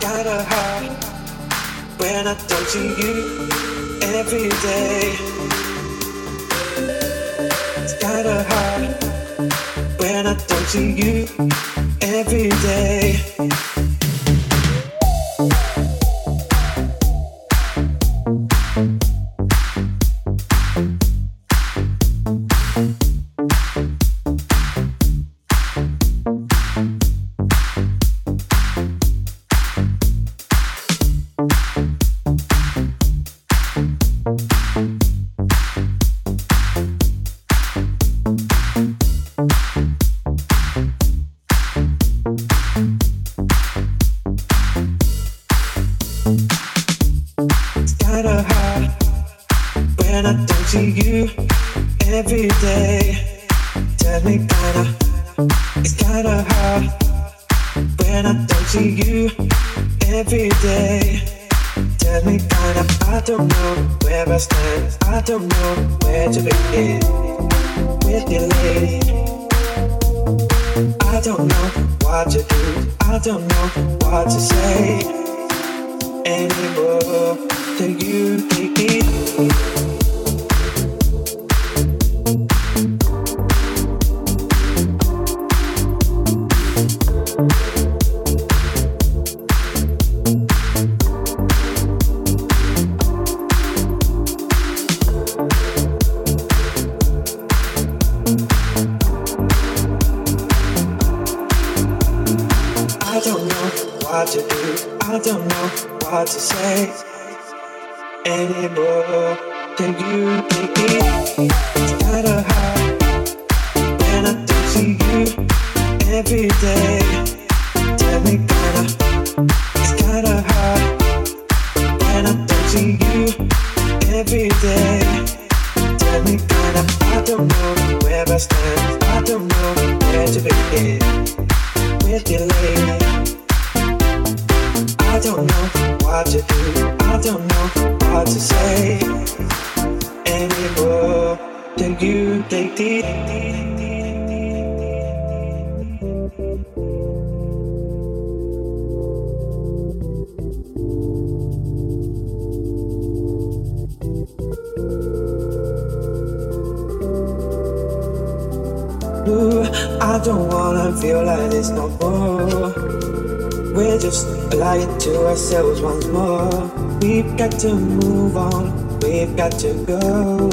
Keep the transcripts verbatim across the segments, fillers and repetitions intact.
kinda hard when I don't see you every day. It's kinda hard when I don't see you every day. Ooh, I don't wanna feel like this no more. We're just lying to ourselves once more. We've got to move on, we've got to go.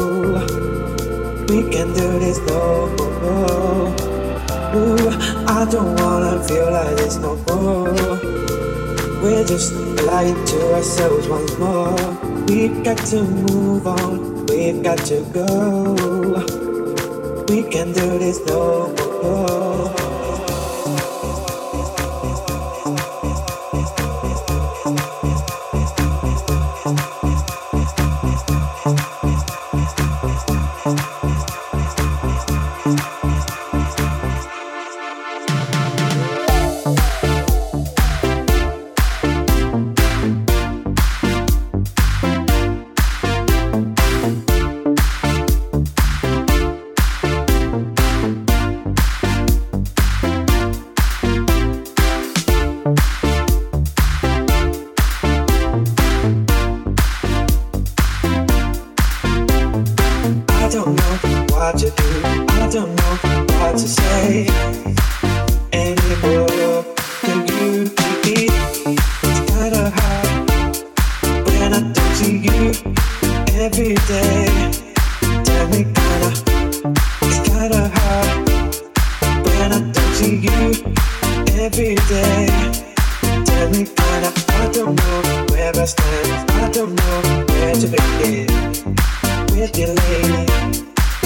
We can do this no more. Ooh, I don't wanna feel like this no more. We're just lying to ourselves once more. We've got to move on, we've got to go. We can do this no more.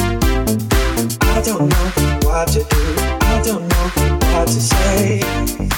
I don't know what to do, I don't know what to say.